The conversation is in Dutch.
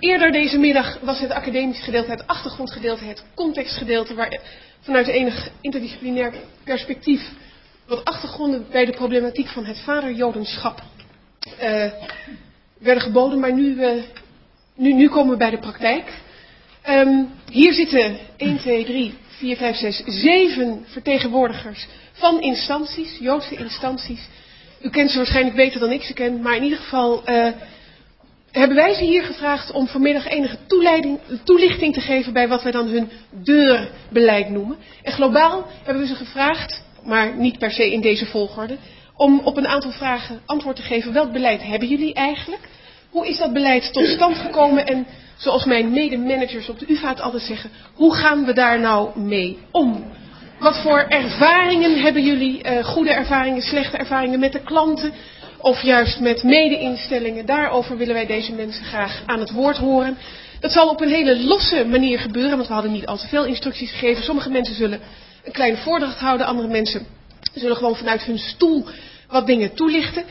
Eerder deze middag was het academisch gedeelte, het achtergrondgedeelte, het contextgedeelte, waar vanuit enig interdisciplinair perspectief wat achtergronden bij de problematiek van het vaderjodenschap werden geboden, maar nu komen we bij de praktijk. Hier zitten 1, 2, 3, 4, 5, 6, 7 vertegenwoordigers van instanties, Joodse instanties. U kent ze waarschijnlijk beter dan ik ze ken, maar in ieder geval hebben wij ze hier gevraagd om vanmiddag enige toelichting te geven bij wat wij dan hun deurbeleid noemen. En globaal hebben we ze gevraagd, maar niet per se in deze volgorde, om op een aantal vragen antwoord te geven. Welk beleid hebben jullie eigenlijk? Hoe is dat beleid tot stand gekomen? En zoals mijn mede-managers op de UvA het altijd zeggen, hoe gaan we daar nou mee om? Wat voor ervaringen hebben jullie, goede ervaringen, slechte ervaringen met de klanten? Of juist met mede-instellingen? Daarover willen wij deze mensen graag aan het woord horen. Dat zal op een hele losse manier gebeuren, want we hadden niet al te veel instructies gegeven. Sommige mensen zullen een kleine voordracht houden, andere mensen zullen gewoon vanuit hun stoel wat dingen toelichten.